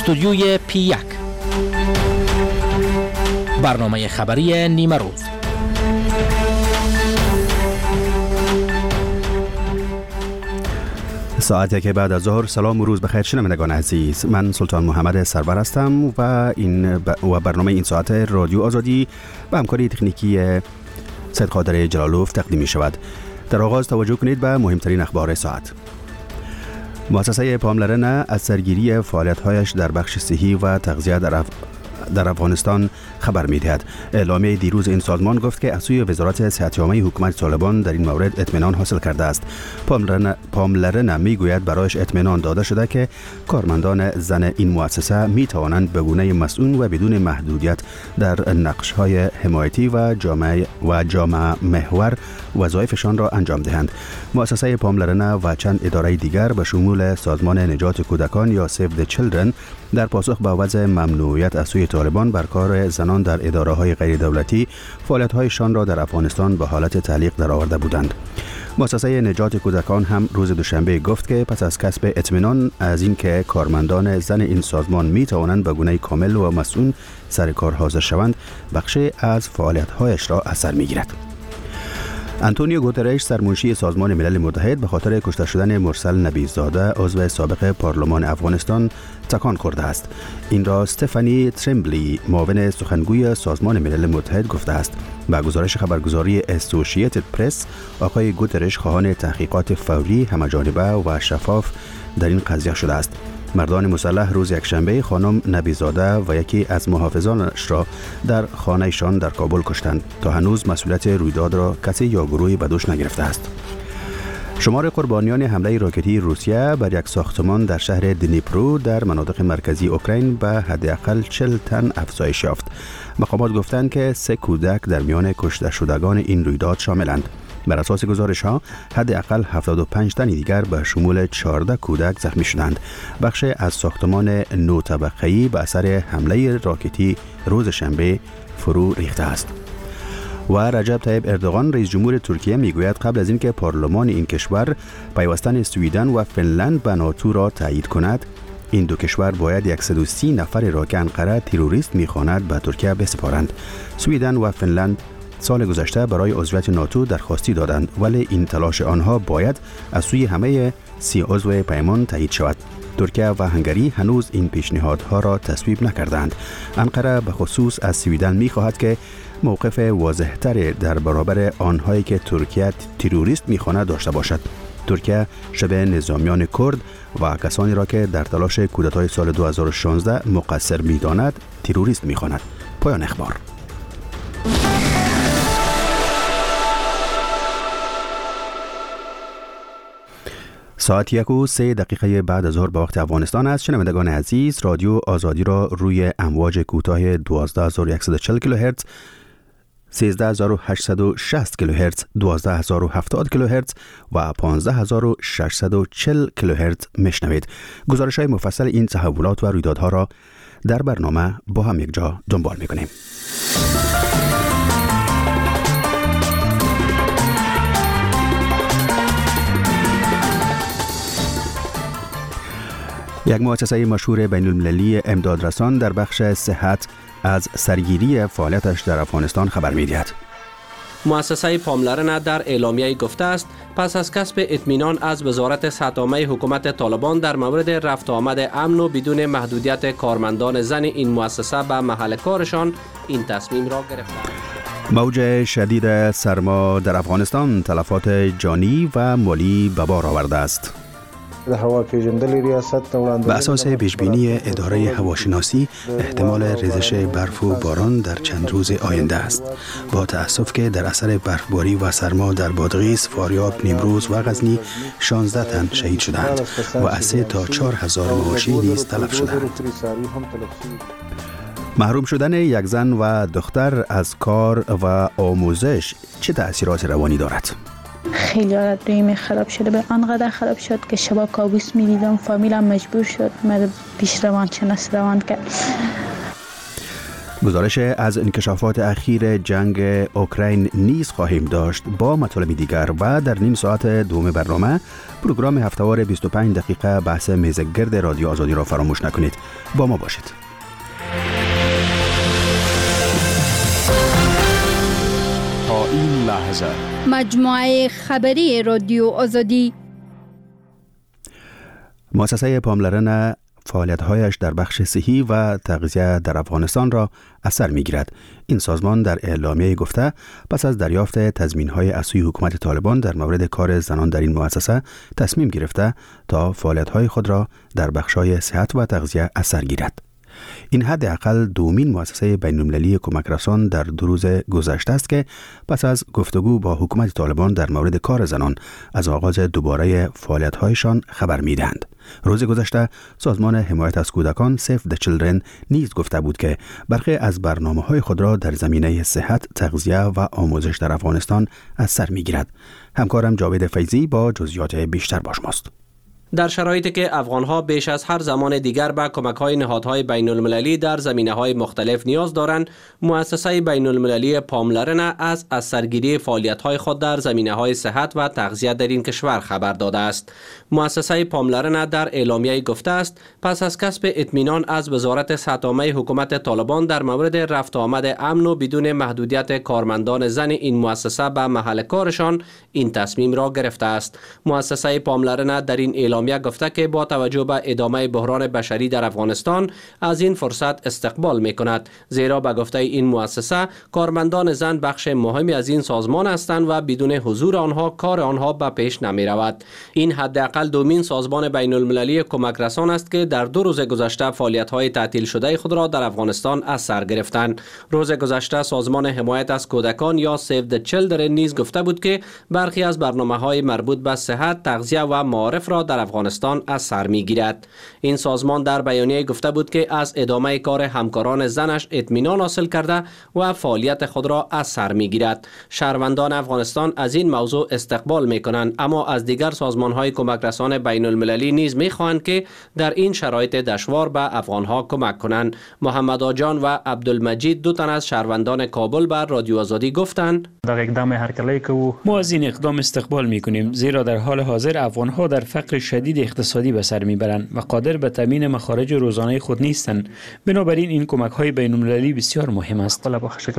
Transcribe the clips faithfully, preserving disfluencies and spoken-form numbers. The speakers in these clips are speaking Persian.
استودیوی پی یک، برنامه خبری نیمه روز. ساعتی که بعد از ظهر. سلام و روز بخیر شنوندگان عزیز، من سلطان محمد سرور هستم و این و برنامه این ساعت رادیو آزادی به همکاری تکنیکی سید قادر جلالوف تقدیم می شود. در آغاز توجه کنید به مهمترین اخبار ساعت. مؤسسه پاملرن از سرگیری فعالیت‌هایش در بخش صحی و تغذیه در, اف... در افغانستان خبر می‌دهد. اعلامیه دیروز این سازمان گفت که از سوی وزارت صحت عامه حکومت طالبان در این مورد اطمینان حاصل کرده است. پاملرن, پاملرن میگوید برایش اطمینان داده شده که کارمندان زن این مؤسسه می‌توانند به گونه مسئول و بدون محدودیت در نقش‌های حمایتی و جامعه و جامعه محور وظایفشان را انجام دهند. مؤسسه پاملرن و چند اداره دیگر به شمول سازمان نجات کودکان یا سیو د چیلدرن در پاسخ به وضع ممنوعیت از سوی طالبان بر کار زنان در اداره‌های غیر دولتی فعالیت‌هایشان را در افغانستان به حالت تعلیق درآورده بودند. مؤسسه نجات کودکان هم روز دوشنبه گفت که پس از کسب اطمینان از اینکه کارمندان زن این سازمان می توانند به گونه کامل و مسئول سر کار حاضر شوند، بخشی از فعالیت‌هایش را از سر می‌گیرد. انتونیو گوترش سرمنشی سازمان ملل متحد به خاطر کشته شدن مرسل نبی‌زاده عضو سابق پارلمان افغانستان تکان خورده است. این را استفانی تریمبلی معاون سخنگوی سازمان ملل متحد گفته است. با گزارش خبرگزاری اسوسییتد پرس، آقای گوترش خواهان تحقیقات فوری، همه‌جانبه و شفاف در این قضیه شده است. مردان مسلح روز یکشنبه خانم نبی‌زاده و یکی از محافظانش را در خانه‌شان در کابل کشتند. تا هنوز مسئولیت رویداد را کسی یا گروهی به دوش نگرفته است. شمار قربانیان حمله راکتی روسیه بر یک ساختمان در شهر دنیپرو در مناطق مرکزی اوکراین به حداقل چهل تن افزایش یافت. مقامات گفتند که سه کودک در میان کشته شدگان این رویداد شاملند. بر اساس گزارش ها حداقل هفتاد و پنج تن دیگر به شمول چهارده کودک زخمی شدند. بخش از ساختمان نو طبقه‌ای به اثر حمله راکتی روز شنبه فرو ریخته است. و رجب طیب اردوغان رئیس جمهور ترکیه میگوید قبل از اینکه پارلمان این کشور پیوستن سویدن و فنلند به ناتو را تایید کند، این دو کشور باید صد و سی نفر را که انقره تروریست میخواند به ترکیه بسپارند. سویدن و فنلند سال گذشته برای عضویت ناتو درخواستی دادند، ولی این تلاش آنها باید از سوی همه سی عضو پیمان تایید شود. ترکیه و هنگری هنوز این پیشنهادها را تصویب نکردند. انقره به خصوص از سویدن می‌خواهد که موقف واضح‌تری در برابر آنهایی که ترکیه تروریست می‌خواند داشته باشد. ترکیه شبه نظامیان کرد و کسانی را که در تلاش کودتای سال دو هزار و شانزده مقصر می‌داند تروریست می‌خواند. پایان اخبار. ساعت یک و سه دقیقه بعد از ظهر به وقت افغانستان است. شنوندگان عزیز، رادیو آزادی را روی امواج کوتاه دوازده هزار و صد و چهل کیلوهرتز، سیزده هزار و هشتصد و شصت کیلوهرتز، دوازده هزار و هفتاد کیلوهرتز و پانزده هزار و ششصد و چهل کیلوهرتز میشنوید. گزارش‌های مفصل این تحولات و رویدادها را در برنامه با هم یک جا دنبال می‌کنیم. یک مؤسسه مشهور بین المللی امدادرسان در بخش صحت از سرگیری فعالیتش در افغانستان خبر می‌دهد. مؤسسه پاملرن در اعلامیه گفته است پس از کسب اطمینان از وزارت صحت عامه حکومت طالبان در مورد رفت آمد امن و بدون محدودیت کارمندان زن این مؤسسه به محل کارشان، این تصمیم را گرفتند. موج شدید سرما در افغانستان تلفات جانی و مالی به بار آورده است. به اساس پیشبینی اداره هواشناسی احتمال ریزش برف و باران در چند روز آینده است. با تأسف که در اثر برفباری و سرما در بادغیس، فاریاب، نیمروز و غزنی شانزده تن شهید شدند و از سه تا چهار هزار مواشی نیز تلف شدند. محروم شدن یک زن و دختر از کار و آموزش چه تأثیرات روانی دارد؟ خیلی حالت رویم خراب شده، به آنقدر خراب شد که شبا کابوس می دیدم. فامیلم مجبور شد مرا پیش روانشناس روان کرد. گزارش از انکشافات اخیر جنگ اوکراین نیز خواهیم داشت با مطالب دیگر و در نیم ساعت دوم برنامه پروگرام هفته‌وار بیست و پنج دقیقه بحث میزگرد رادیو آزادی را فراموش نکنید. با ما باشید. تا این لحظه مجموعه خبری رادیو آزادی. مؤسسه پاملرن فعالیت‌هایش در بخش صحی و تغذیه در افغانستان را از سر می‌گیرد. این سازمان در اعلامیه گفته پس از دریافت تضمین‌های از سوی حکومت طالبان در مورد کار زنان در این مؤسسه تصمیم گرفته تا فعالیت‌های خود را در بخش‌های صحت و تغذیه از سر گیرد. این حداقل دومین مؤسسه بین‌المللی کمک رسان در دو روز گذشته است که پس از گفتگو با حکومت طالبان در مورد کار زنان از آغاز دوباره فعالیت‌هایشان خبر می‌دهند. روز گذشته سازمان حمایت از کودکان سیف د چیلدرن نیز گفته بود که برخی از برنامه‌های خود را در زمینه صحت، تغذیه و آموزش در افغانستان از سر می‌گیرد. همکارم جاوید فیضی با جزئیات بیشتر با شماست. در شرایطی که افغانها بیش از هر زمان دیگر به کمک‌های نهادهای بین‌المللی در زمینه‌های مختلف نیاز دارند، مؤسسه بین‌المللی پاملرن از از سرگیری فعالیت‌های خود در زمینه‌های صحت و تغذیه در این کشور خبر داده است. مؤسسه پاملرن در اعلامیه گفته است پس از کسب اطمینان از وزارت صحت‌عامه حکومت طالبان در مورد رفت آمد امن و بدون محدودیت کارمندان زن این مؤسسه به محل کارشان این تصمیم را گرفته است. مؤسسه پاملرن در این اعلامیه اعلامیه گفته که با توجه به ادامه بحران بشری در افغانستان از این فرصت استقبال می کند، زیرا به گفته این مؤسسه کارمندان زن بخش مهمی از این سازمان هستند و بدون حضور آنها کار آنها به پیش نمی رود. این حداقل دومین سازمان بین المللی کمک رسان است که در دو روز گذشته فعالیت های تعطیل شده خود را در افغانستان از سر گرفتند. روز گذشته سازمان حمایت از کودکان یا سیو د چیلدرن نیز گفته بود که برخی از برنامه‌های مربوط به صحت، تغذیه و معارف را در افغانستان از سر می‌گیرد. این سازمان در بیانیه گفته بود که از ادامه کار همکاران زنش اطمینان حاصل کرده و فعالیت خود را از سر می‌گیرد. شهروندان افغانستان از این موضوع استقبال می‌کنند، اما از دیگر سازمان‌های کمک رسان بین‌المللی نیز می‌خواهند که در این شرایط دشوار به افغان‌ها کمک کنند. محمد آجان و عبدالمجید دو تن از شهروندان کابل بر رادیو آزادی گفتند در اقدام هرکلی که ما از این اقدام استقبال می‌کنیم، زیرا در حال حاضر افغان‌ها در فقر شدید اقتصادی به سر میبرند و قادر به تامین مخارج روزانه خود نیستند. بنابراین این کمک‌های بین‌المللی بسیار مهم است.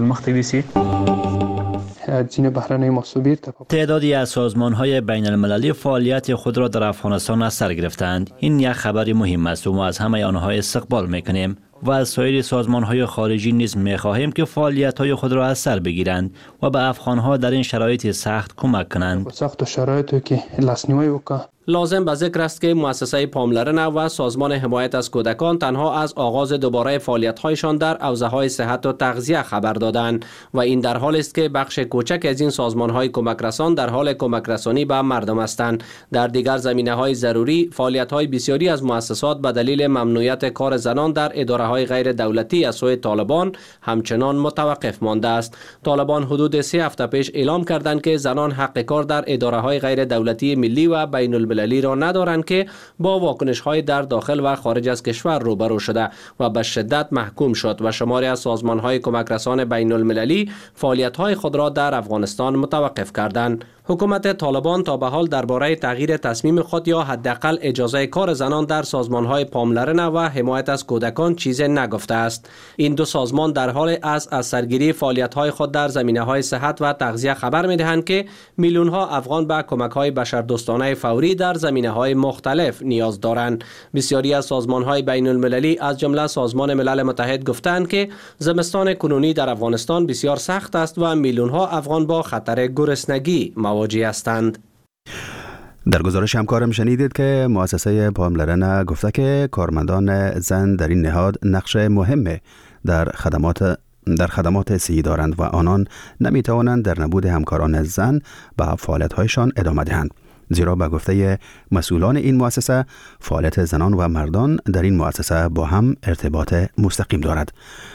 تعدادی از سازمان‌های بین‌المللی فعالیت خود را در افغانستان از سر گرفتند. این یک خبر مهم است و ما از همه آنها استقبال می‌کنیم و از سایر سازمان‌های خارجی نیز می‌خواهیم که فعالیت‌های خود را از سر بگیرند و به افغان‌ها در این شرایط سخت کمک کنند. سخت شرایطی که لاسنیوی وکړه. لازم به ذکر است که مؤسسه پاملرن و سازمان حمایت از کودکان تنها از آغاز دوباره فعالیت‌هایشان در حوزه‌های صحت و تغذیه خبر دادند و این در حالی است که بخش کوچک از این سازمان‌های کمک رسان در حال کمک رسانی به مردم هستند. در دیگر زمینه‌های ضروری فعالیت‌های بسیاری از مؤسسات به دلیل ممنوعیت کار زنان در اداره‌های غیر دولتی از سوی طالبان همچنان متوقف مانده است. طالبان حدود سه هفته پیش اعلام کردند که زنان حق کار در اداره‌های غیر دولتی ملی و بین‌المللی ملی را ندارند که با واکنش‌های در داخل و خارج از کشور روبرو شده و به شدت محکوم شد و شماری از سازمان‌های کمک رسان بین‌المللی فعالیت‌های خود را در افغانستان متوقف کردند. حکومت طالبان تا به حال درباره تغییر تصمیم خود یا حداقل اجازه کار زنان در سازمان‌های پاملرن و حمایت از کودکان چیزی نگفته است. این دو سازمان در حال از از سرگیری فعالیت‌های خود در زمینه‌های صحت و تغذیه خبر می‌دهند که میلیون‌ها افغان به کمک‌های بشردوستانه فوری در زمینه‌های مختلف نیاز دارند. بسیاری از سازمان‌های بین‌المللی از جمله سازمان ملل متحد گفتند که زمستان کنونی در افغانستان بسیار سخت است و میلیون‌ها افغان با خطر گرسنگی مواجه هستند. در گزارش همکارم شنیدید که مؤسسه پاملرن گفته که کارمندان زن در این نهاد نقش مهم در خدمات در خدمات صحی دارند و آنان نمی توانند در نبود همکاران زن به فعالیت‌هایشان ادامه دهند، زیرا به گفته مسئولان این مؤسسه فعالیت زنان و مردان در این مؤسسه با هم ارتباط مستقیم دارد.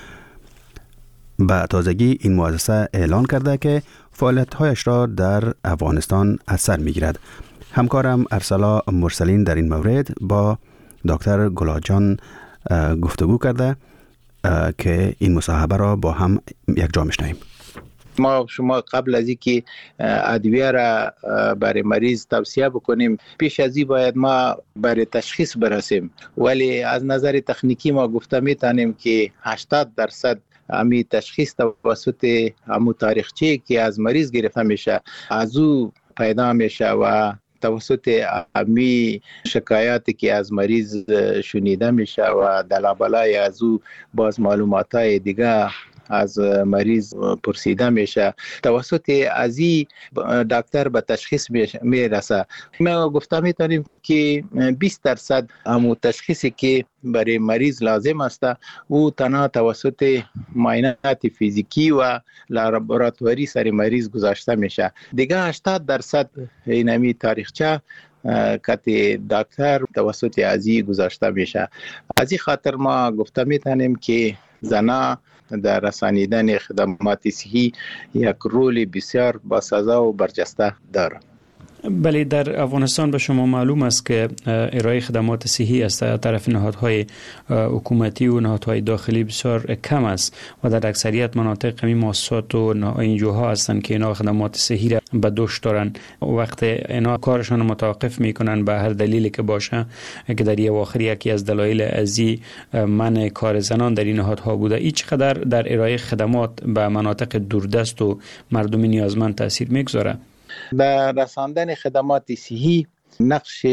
به تازگی این مؤسسه اعلان کرده که فعالیت‌هایش را در افغانستان از سر می‌گیرد. همکارم ارسلا مرسلین در این مورد با دکتر گلاجان گفتگو کرده که این مصاحبه را با هم یک جا میشنویم. ما شما قبل از اینکه ادویه را برای مریض توصیه بکنیم، پیش از این باید ما برای تشخیص برسیم، ولی از نظر تکنیکی ما گفته میتونیم که هشتاد درصد امی تشخیص توسط همو تاریخچه که از مریض گرفته میشه از او پیدا میشه و توسط امی شکایاتی که از مریض شنیده میشه و دلابلای از او باز معلومات های دیگه از مریض پرسیده میشه، توسط ازی دکتر به تشخیص میرسه. ما گفته میتونیم که بیست درصد همون تشخیصی که برای مریض لازم است او تنها توسط معاینات فیزیکی و لابراتواری سر مریض گذاشته میشه. دیگه هشتاد درصد اینمی تاریخچه کت دکتر توسط ازی گذاشته میشه. از این خاطر ما گفته میتونیم که زنا در رسانیدن خدمات صحی یک رول بسیار باسزا و برجسته دارد. بله، در افغانستان به شما معلوم است که ارائه خدمات صحی از طرف نهادهای حکومتی و نهادهای داخلی بسیار کم است و در اکثریت مناطق همین مؤسسات و انجوها هستند که اینا خدمات صحی را به دوش دارن. وقت اینا کارشان متوقف میکنن به هر دلیلی که باشه، که در اواخر یکی از دلایل ازی منع کار زنان در این نهادها بوده. این چقدر در ارائه خدمات به مناطق دوردست و مردم نیازمند تاثیر میگذاره؟ در رساندن خدمات صحی نقش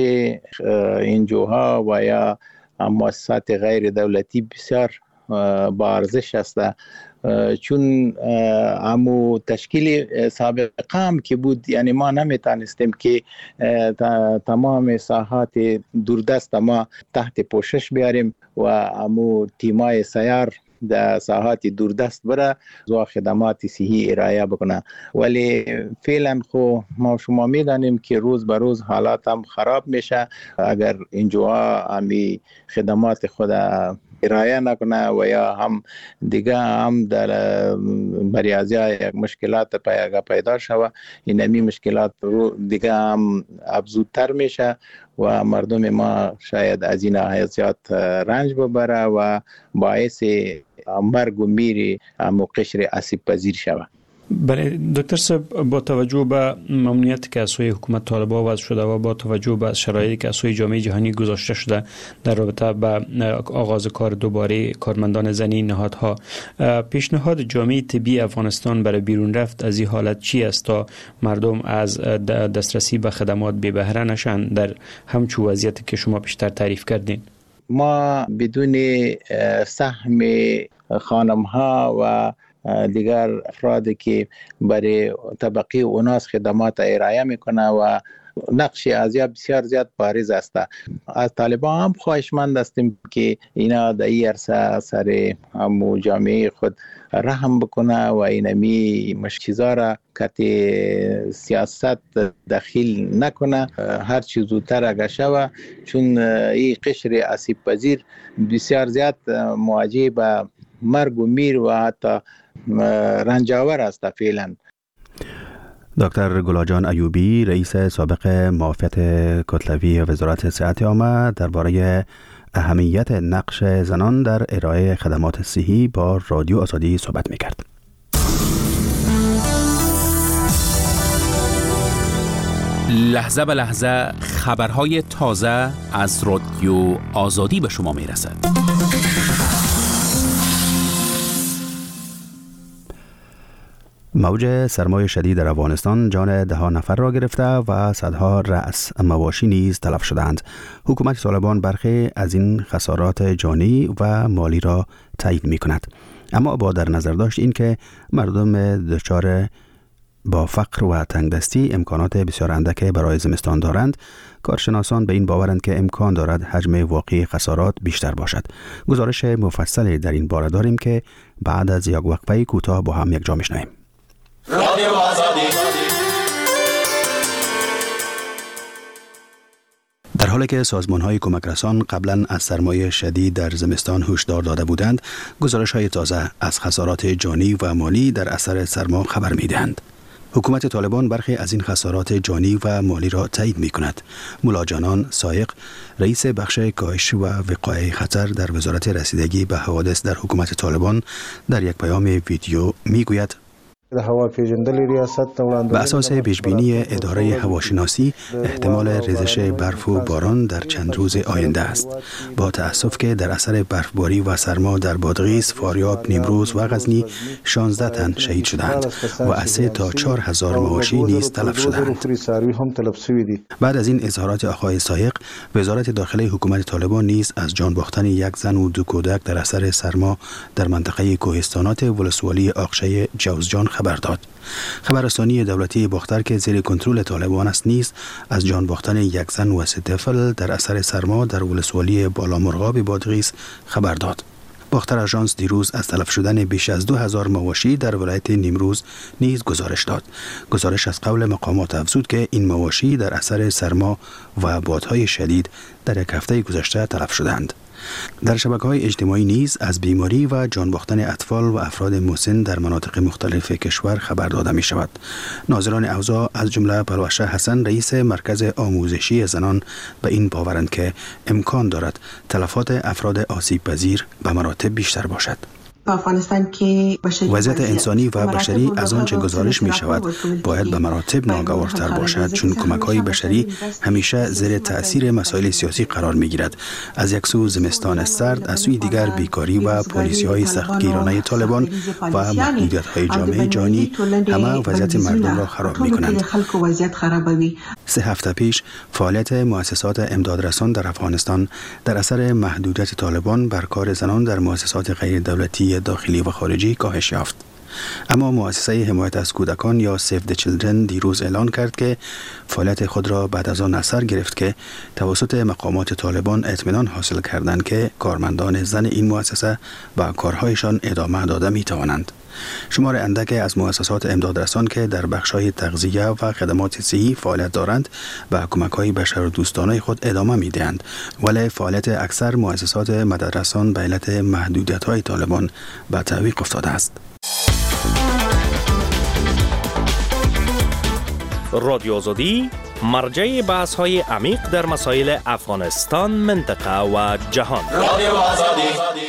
انجوها و یا مؤسسات غیر دولتی بسیار با ارزش است، چون همو تشکیل سابقه هم که بود، یعنی ما نمیتونستیم که تمام ساحات دوردست ما تحت پوشش بیاریم و همو تیمای سیار در ساحات دوردست بره و خدمات صحی ارائه بکنه. ولی فعلا خو ما شما میدانیم که روز به روز حالات هم خراب میشه. اگر انجوها همی خدمات خود ارائه نکنه و یا هم دیگه هم در بریازی یک مشکلات پیدا شود، این همی مشکلات رو دیگه هم افزودتر میشه و مردم ما شاید از این حیثیت رنج ببره و باعث مرگ و میر همو قشر آسیب پذیر شود. بله دکتر صاحب، با توجه به ممنوعیتی که از سوی حکومت طالبان وضع شده و با توجه به شرایطی که از سوی جامعه جهانی گذاشته شده در رابطه با آغاز کار دوباره کارمندان زنی نهادها، پیشنهاد جامعه طبی افغانستان برای بیرون رفت از این حالت چی است تا مردم از دسترسی به خدمات بی بهره نشن در همچون وضعیتی که شما پیشتر تعریف کردین؟ ما بدون سهم خانم ها و دیگر افرادی که برای طبقه اوناس خدمات ارائه میکنه و نقش ازیا بسیار زیاد بارز است. از طالبان هم خواهشمند هستیم که اینا در این عرصه سر همو جامعه خود رحم بکنه و اینمی مشکیزا را کت سیاست دخیل نکنه، هر چیز زودتر اگه شوه، چون این قشر آسیب پذیر بسیار زیاد مواجه به مرگ و میر و حتی رنجاور است فعلا. دکتر گلاجان ایوبی، رئیس سابق معافیت کتلوی وزارت صحت عامه، درباره اهمیت نقش زنان در ارائه خدمات صحی با رادیو آزادی صحبت می‌کرد. لحظه به لحظه خبرهای تازه از رادیو آزادی به شما میرسد. موج سرمای شدید در افغانستان جان ده ها نفر را گرفته و صدها رأس مواشی نیز تلف شدند. حکومت طالبان برخی از این خسارات جانی و مالی را تایید می کند، اما با در نظر داشت این که مردم دچار با فقر و تنگدستی امکانات بسیار اندک برای زمستان دارند، کارشناسان به این باورند که امکان دارد حجم واقعی خسارات بیشتر باشد. گزارش مفصلی در این باره داریم که بعد از یک وقفه کوتاه با هم یک جا میشنویم. رادیو آزادی. در حالی که سازمان‌های کمک رسان قبلا از سرمایه شدید در زمستان هشدار داده بودند، گزارش‌های تازه از خسارات جانی و مالی در اثر سرما خبر می‌دهند. حکومت طالبان برخی از این خسارات جانی و مالی را تایید می کند. مولا جانان سایق، رئیس بخش کاهش و وقایع خطر در وزارت رسیدگی به حوادث در حکومت طالبان، در یک پیام ویدیو می گوید: به اساس پیشبینی اداره هواشناسی احتمال ریزش برف و باران در چند روز آینده است. با تأسف که در اثر برفباری و سرما در بادغیس، فاریاب، نیمروز و غزنی شانزده تن شهید شدند و از سه تا چهار هزار مواشی نیز تلف شدند. بعد از این اظهارات آقای سایق، وزارت داخلی حکومت طالبان نیز از جان باختن یک زن و دو کودک در اثر سرما در منطقه کوهستانات ولسوالی آقشه جوزجان خبر داد. خبررسانی دولتی باختر که زیر کنترل طالبان است نیز از جان باختن یک زن و سه طفل در اثر سرما در ولسوالی بالامرغاب بادغیس خبر داد. باختر آژانس دیروز از تلف شدن بیش از دو هزار مواشی در ولایت نیمروز نیز گزارش داد. گزارش از قول مقامات افزود که این مواشی در اثر سرما و بادهای شدید در یک هفته گذشته تلف شدند. در شبکه‌های اجتماعی نیز از بیماری و جان باختن اطفال و افراد مسن در مناطق مختلف کشور خبر داده می شود. ناظران اوضاع از جمله پلوشه حسن، رئیس مرکز آموزشی زنان، به این باورند که امکان دارد تلفات افراد آسیب پذیر به مراتب بیشتر باشد. افغانستان که وضعیت انسانی و بشری از آنچه گزارش می شود باید به مراتب ناگوارتر باشد، چون کمک های بشری همیشه زیر تأثیر مسائل سیاسی قرار می گیرد. از یک سو زمستان سرد، از سوی دیگر بیکاری و پالیسی های سختگیرانه طالبان و محدودیت های جامعه جهانی همه وضعیت مردم را خراب می کنند. سه هفته پیش فعالیت مؤسسات امدادرسان در افغانستان در اثر محدودیت طالبان بر کار زنان در مؤسسات غیر دولتی داخلی و خارجی کاهش یافت. اما مؤسسه حمایت از کودکان یا سیو د چیلدرن دیروز اعلان کرد که فعالیت خود را بعد از آن اثر گرفت که توسط مقامات طالبان اطمینان حاصل کردند که کارمندان زن این مؤسسه با کارهایشان ادامه داده می توانند. شمار اندک از مؤسسات امدادرسان که در بخش‌های تغذیه و خدمات صحی فعالیت دارند و کمک‌های بشردوستانه خود ادامه می‌دهند، ولی فعالیت اکثر مؤسسات مددرسان به علت محدودیت‌های طالبان به تعویق افتاده است. رادیو آزادی مرجع بحث‌های عمیق در مسائل افغانستان، منطقه و جهان. رادیو آزادی.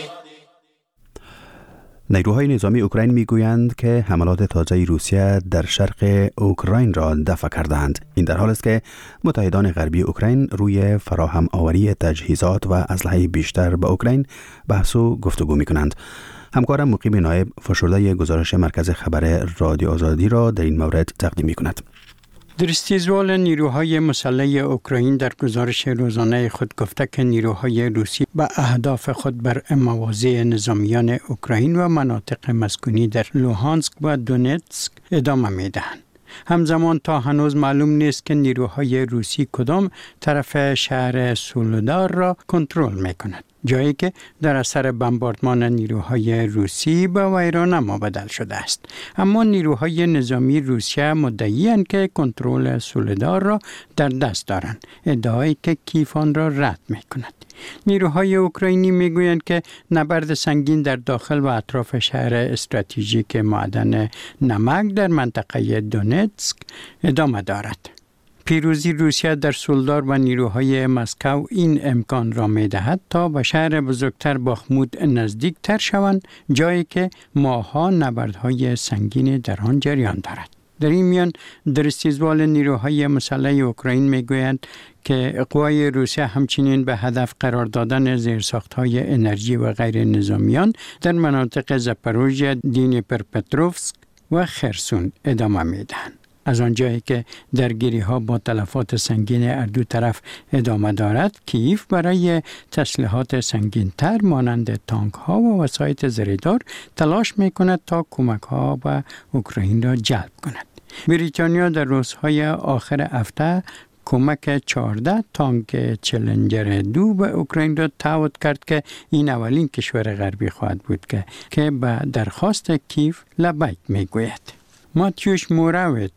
نیروهای نظامی اوکراین میگویند که حملات تازه روسیه در شرق اوکراین را دفع کردند. این در حال است که متحدان غربی اوکراین روی فراهم آوری تجهیزات و اسلحه بیشتر به اوکراین بحث و گفتگو میکنند. همکارم مقیم نایب فشرده گزارش مرکز خبر رادیو آزادی را در این مورد تقدیم میکند. در استیزوال نیروهای مسلح اوکراین در گزارش روزانه خود گفته که نیروهای روسی به اهداف خود بر مواضع نظامیان اوکراین و مناطق مسکونی در لوهانسک و دونتسک ادامه میدهند. همزمان تا هنوز معلوم نیست که نیروهای روسی کدام طرف شهر سولودار را کنترل میکند، جایی که در اثر بمباردمان نیروهای روسی به ویرانما بدل شده است. اما نیروهای نظامی روسیه مدعی‌اند که کنترل سولودار را در دست دارند، ادعایی که کیف آن را رد میکند. نیروهای اوکراینی میگویند که نبرد سنگین در داخل و اطراف شهر استراتژیک معدن نمک در منطقه دونتسک ادامه دارد. پیروزی روسیه در سولدار و نیروهای مسکو این امکان را می‌دهد تا به شهر بزرگتر باخمود نزدیک تر شوند، جایی که ماه‌ها نبردهای سنگین در آن جریان دارد. در این میان در استیزوال نیروهای مسلح اوکراین میگویند که قوای روسیه همچنین به هدف قرار دادن زیرساخت‌های انرژی و غیر نظامیان در مناطق زاپاروژیا، دنیپرپتروفسک و خرسون ادامه میدهند. از آنجایی که درگیری‌ها با تلفات سنگین هر دو طرف ادامه دارد، کیف برای تسلیحات سنگین‌تر مانند تانک‌ها و وسایط زره‌دار تلاش می‌کند تا کمک‌ها به اوکراین را جلب کند. بریتانیا در روزهای آخر هفته کمک چهارده تانک چلنجر دو به اوکراین را تعهد کرد که این اولین کشور غربی خواهد بود که که به درخواست کیف لبیک میگوید. ماتیوش موراویتس،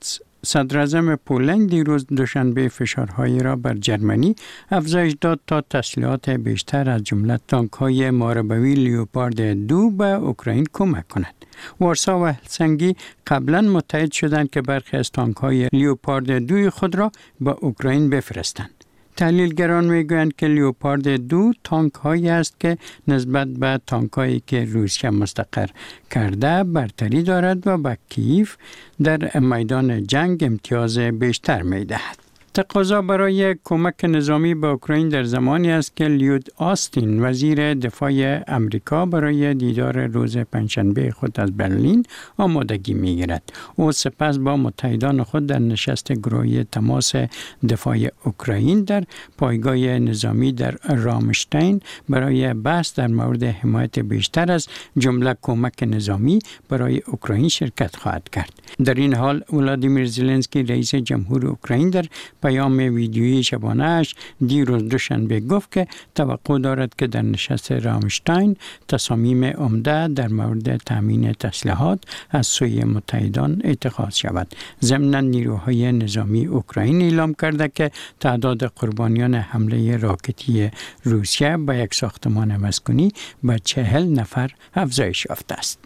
صدراعظم پولند دیروز دوشنبه فشارهایی را بر جرمنی افزایش داد تا تسلیحات بیشتر از جمله تانک‌های محاربوی لیوپارد دو به اوکراین کمک کند. وارسا و هلسینکی قبلا متحد شدند که برخی از تانک‌های لیوپارد دو خود را به اوکراین بفرستند. تحلیلگران میگویند که لیوپارد دو تانک هایی است که نسبت به تانک هایی که روسیه مستقر کرده برتری دارد و به کیف در میدان جنگ امتیاز بیشتر میدهد. تقاضا برای کمک نظامی به اوکراین در زمانی است که لیود آستین وزیر دفاع امریکا برای دیدار روز پنجشنبه خود از برلین آمادگی می‌گیرد. او سپس با متحدان خود در نشست گروهی تماس دفاع اوکراین در پایگاه نظامی در رامشتین برای بحث در مورد حمایت بیشتر از جمله کمک نظامی برای اوکراین شرکت خواهد کرد. در این حال ولادیمیر زلنسکی رئیس جمهور اوکراین در پیام ویدیویی شبانه‌اش دیروز دوشنبه گفت که توقع دارد که در نشست رامشتین تصامیم عمده در مورد تامین تسلیحات از سوی متحدان اتخاذ شود. ضمناً نیروهای نظامی اوکراین اعلام کرده که تعداد قربانیان حمله راکتی روسیه به یک ساختمان مسکونی به چهل نفر افزایش یافته است.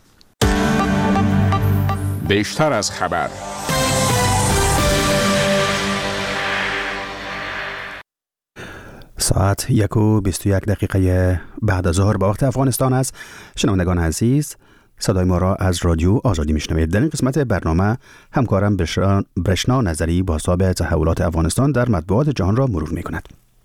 بیشتر از خبر. ساعت یک و بیست و یک دقیقه بعد از ظهر به وقت افغانستان است. شنوندگان عزیز، صدای ما را از رادیو آزادی میشنوید. در این قسمت برنامه همکارم برشنا نظری با حساب تحولات افغانستان در مطبوعات جهان را مرور میکند.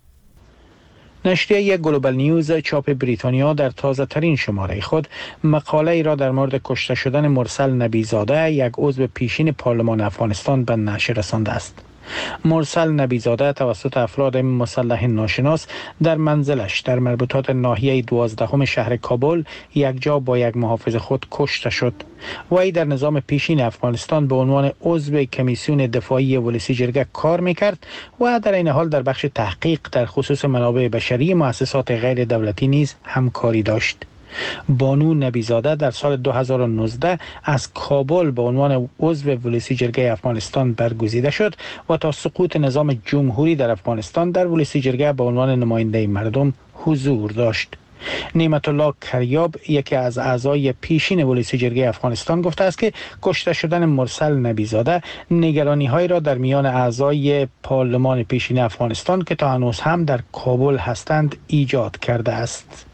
نشریه گلوبال نیوز چاپ بریتانیا در تازه ترین شماره خود مقاله ای را در مورد کشته شدن مرسل نبیزاده، یک عضو پیشین پارلمان افغانستان، به نشر رسانده است. مرسل نبیزاده توسط افراد مسلح ناشناس در منزلش در مربوطات ناحیه دوازدهم شهر کابل یک جا با یک محافظ خود کشته شد. وی در نظام پیشین افغانستان به عنوان عضو کمیسیون دفاعی ولسی جرگه کار میکرد و در این حال در بخش تحقیق در خصوص منابع بشری مؤسسات غیر دولتی نیز همکاری داشت. بانو نبیزاده در سال دو هزار و نوزده از کابل به عنوان عضو ولسی جرگه افغانستان برگزیده شد و تا سقوط نظام جمهوری در افغانستان در ولسی جرگه به عنوان نماینده مردم حضور داشت. نعمت الله کریاب، یکی از اعضای پیشین ولسی جرگه افغانستان، گفته است که کشته شدن مرسل نبیزاده نگرانی های را در میان اعضای پارلمان پیشین افغانستان که تا هنوز هم در کابل هستند ایجاد کرده است.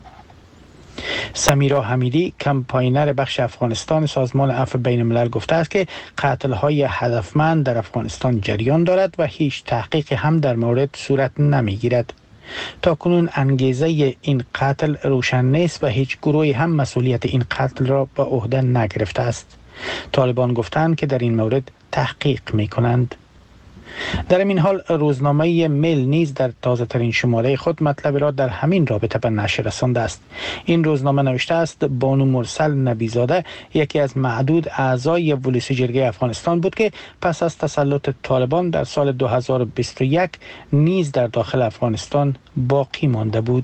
سمیرا حمیدی، کمپاینر بخش افغانستان سازمان عفو بین الملل، گفته است که قتل‌های هدفمند در افغانستان جریان دارد و هیچ تحقیق هم در مورد صورت نمی‌گیرد. تاکنون انگیزه این قتل روشن نیست و هیچ گروهی هم مسئولیت این قتل را به عهده نگرفته است. طالبان گفتند که در این مورد تحقیق می‌کنند. در این حال روزنامه میل نیز در تازه ترین شماره خود مطلب را در همین رابطه به نشر رسانده است. این روزنامه نوشته است بانو مرسل نبیزاده یکی از معدود اعضای ولسی جرگه افغانستان بود که پس از تسلط طالبان در سال دو هزار و بیست و یک نیز در داخل افغانستان باقی مانده بود.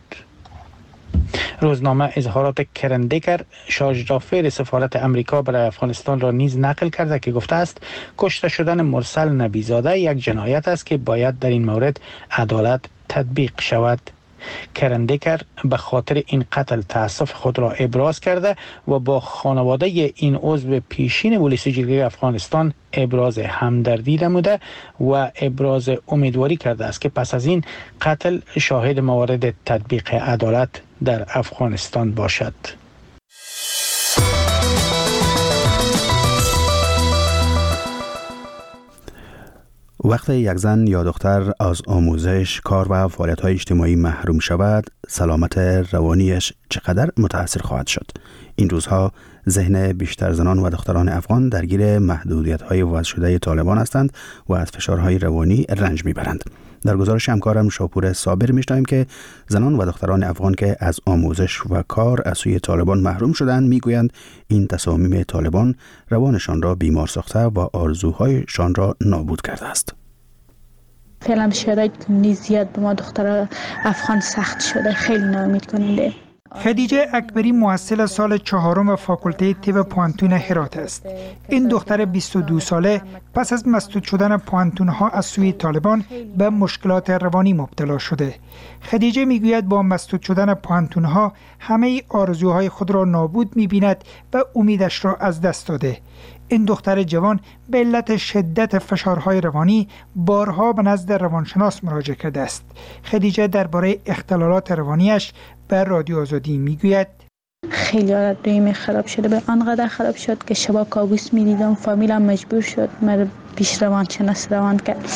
روزنامه اظهارات کرن دیکر، شارژدافر سفارت امریکا برای افغانستان را نیز نقل کرده که گفته است کشته شدن مرسل نبیزاده یک جنایت است که باید در این مورد عدالت تطبیق شود. کرن دیکر به خاطر این قتل تأسف خود را ابراز کرده و با خانواده این عضو پیشین ولسی جرگه افغانستان ابراز همدردی نموده و ابراز امیدواری کرده است که پس از این قتل شاهد موارد تطبیق عدالت در افغانستان باشد. وقتی یک زن یا دختر از آموزش، کار و فعالیت‌های اجتماعی محروم شود، سلامت روانیش چقدر متاثر خواهد شد؟ این روزها ذهن بیشتر زنان و دختران افغان درگیر محدودیت‌های وضع شده طالبان هستند و از فشارهای روانی رنج می‌برند. در گزارش همکارم شاپور صابر می‌شنویم که زنان و دختران افغان که از آموزش و کار از سوی طالبان محروم شدند میگویند این تصامیم طالبان روانشان را بیمار ساخته و آرزوهایشان را نابود کرده است. فعلا شرایط زیاد به ما دختر افغان سخت شده، خیلی ناامید کننده. خدیجه اکبری محصل سال چهارم فاکولته طب پوانتون هرات است. این دختر بیست و دو ساله پس از مسدود شدن پوانتون‌ها از سوی طالبان به مشکلات روانی مبتلا شده. خدیجه میگوید با مسدود شدن پوانتون‌ها همه آرزوهای خود را نابود می‌بیند و امیدش را از دست داده. این دختر جوان به علت شدت فشارهای روانی بارها به نزد روانشناس مراجعه کرده است. خدیجه درباره اختلالات روانیش به رادیو آزادی میگوید خیلی حالت دویمه خراب شده، به آنقدر خراب شد که شبا کابوس میدیدم. فامیلم مجبور شد مرا پیش روانشناس روان کرد.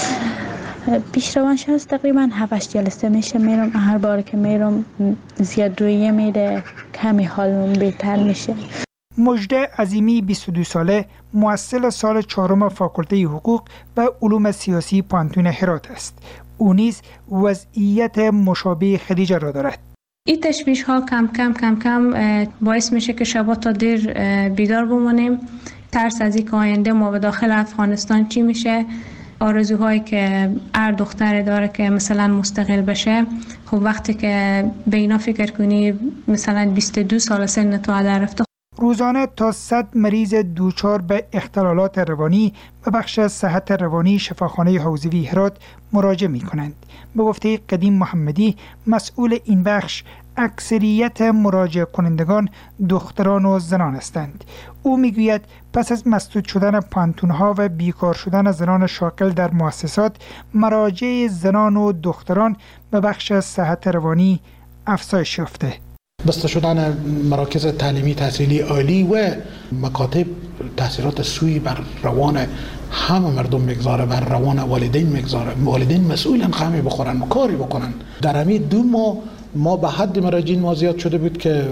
پیش روانشناس تقریبا هفت جلسه میشه میرم، هر بار که میرم زیاد رویه میده، کمی حالم بهتر میشه. مژده عظیمی بیست و دو ساله محصل سال چهارم فاکولته حقوق و علوم سیاسی پوانتون هرات است. او نیز وضعیت مشابه خدیجه را دارد. این تشویش ها کم کم کم کم باعث میشه که شبا تا دیر بیدار بمانیم. ترس از اینکه آینده ما به داخل افغانستان چی میشه، آرزوهایی که هر دختر داره که مثلا مستقل بشه. خب وقتی که به اینا فکر کنی مثلا بیست و دو سال سن تو هدر رفته. روزانه تا صد مریض دوچار به اختلالات روانی به بخش صحت روانی شفاخانه حوزوی هرات مراجعه می کنند. به گفته قدیم محمدی مسئول این بخش، اکثریت مراجعه کنندگان دختران و زنان هستند. او میگوید پس از مسدود شدن پانتونها و بیکار شدن زنان شاغل در مؤسسات، مراجعه زنان و دختران به بخش صحت روانی افزایش یافته. بسته شدن مراکز تعلیمی تحصیلی عالی و مکاتب تاثیرات سوی بر روان همه مردم میگذاره، بر روان والدین میگذاره. والدین مسئولن خمی بخورن و کاری بکنن. در همین دو ماه ما به حد مراجعین ما زیاد شده بود که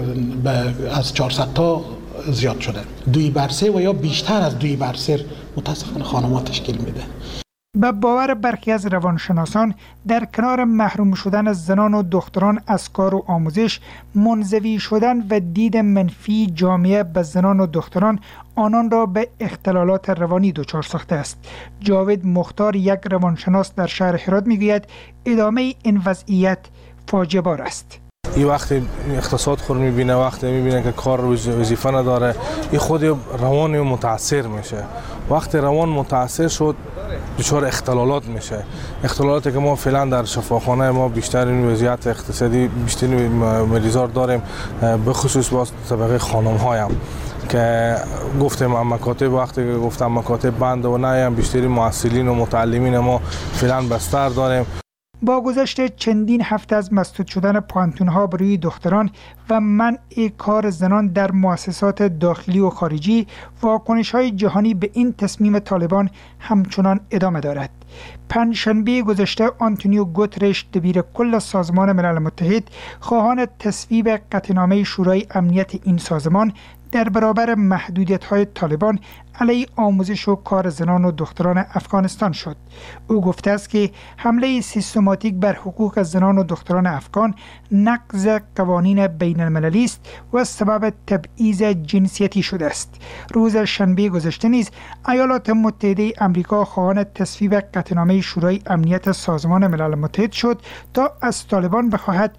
از چهارصد تا زیاد شده. دوی بر سه و یا بیشتر از دوی بر سه متاسفانه خانم‌ها تشکیل میده. به باور برخی از روانشناسان، در کنار محروم شدن زنان و دختران از کار و آموزش، منزوی شدن و دید منفی جامعه به زنان و دختران آنان را به اختلالات روانی دچار ساخته است. جاوید مختار، یک روانشناس در شهر هرات، میگوید ادامه این وضعیت فاجعه بار است. این وقتی اقتصاد خود میبینه، وقتی میبینه که کار وظیفه نداره، این خود روان متاثر میشه. وقتی روان متاثر شد دچار اختلالات میشه. اختلالاتی که ما فعلا در شفاخانه ما بیشتر این وضعیت اقتصادی بیشتر مریضا داریم، به خصوص با طبقه خانم هایم که گفتیم مکاتب، وقتی که گفتم مکاتب بند و نه، بیشتری معسلین و متعلمین ما فعلا بستر داریم. با گذشت چندین هفته از مسدود شدن پانتون‌ها بروی دختران و منع کار زنان در مؤسسات داخلی و خارجی، واکنش‌های جهانی به این تصمیم طالبان همچنان ادامه دارد. پنجشنبه گذشته آنتونیو گوترش، دبیر کل سازمان ملل متحد، خواهان تصویب قطعنامه شورای امنیت این سازمان در برابر محدودیت‌های طالبان علیه آموزش و کار زنان و دختران افغانستان شد. او گفته است که حمله سیستماتیک بر حقوق زنان و دختران افغان نقض قوانین بین المللی است و سبب تبعیض جنسیتی شده است. روز شنبه گذشته نیز ایالات متحده آمریکا خواهان تصویب قطعنامه شورای امنیت سازمان ملل متحد شد تا از طالبان بخواهد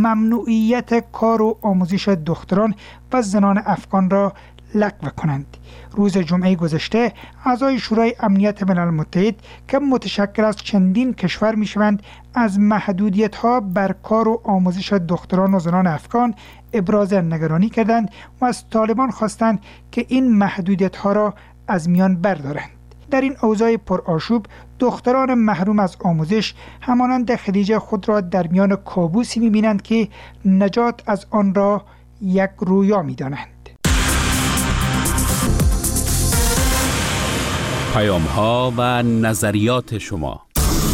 ممنوعیت کار و آموزش دختران و زنان افغان را لغو کنند. روز جمعه گذشته اعضای شورای امنیت ملل متحد که متشکل از چندین کشور میشوند، از محدودیت‌ها بر کار و آموزش دختران و زنان افغان ابراز نگرانی کردند و از طالبان خواستند که این محدودیت‌ها را از میان بردارند. در این اوضاع پرآشوب، دختران محروم از آموزش همانند خدیجه خود را در میان کابوسی می‌بینند که نجات از آن را یک رویا می‌دانند. پیام ها و نظریات شما.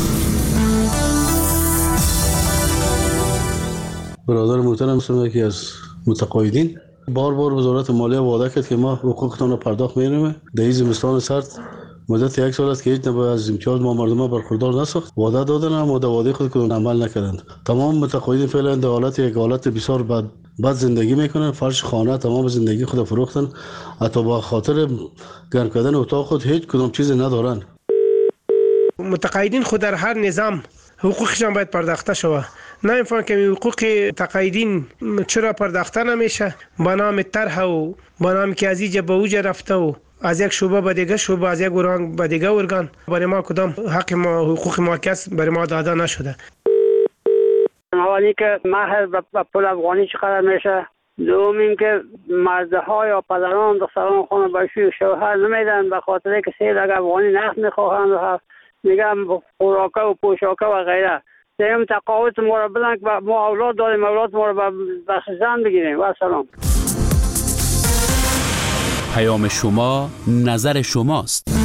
برادر محترم هستم، یکی از متقاعدین. بار بار وزارت مالیه وعده کرد که ما حقوقتان را پرداخت می‌کنیم. در این زمستان سرد مدت یک سال است که هیچ نوع از امتیاز ما مردم برخوردار نساخت. وعده دادن اما در وعده خود که عمل نکردند. تمام متقاعدین فعلا در حالت یک حالت بسیار بد بعد زندگی میکنن. فرش خانه تمام زندگی خود فروختن، حتی با خاطر گرم کردن اتاق خود هیچ کدام چیز ندارن. متقاعدین خود در هر نظام حقوقشان باید پرداخته شود. نمیفهم که حقوق تقاعدین چرا پرداخته نمیشه؟ با نام طرح و با نام که از اینجا به اوجا رفته و از یک شعبه به دیگه شعبه، از یک ارگان به دیگه ارگان، برای ما کدام حق ما حقوق ما کس برای ما داده نشده. اولی که مهر به پول افغانی چقدر میشه؟ دوم این که مرده یا پدران دختران خانه باشی شوهر نمیدن به خاطر که سه لگ افغانی نفت میخواهند و میگم خوراکه و پوشاکه و غیره. سیم تقاوت ما را بدن که ما اولاد داریم، اولاد ما را به زن بگیریم. و سلام. پیام شما نظر شماست.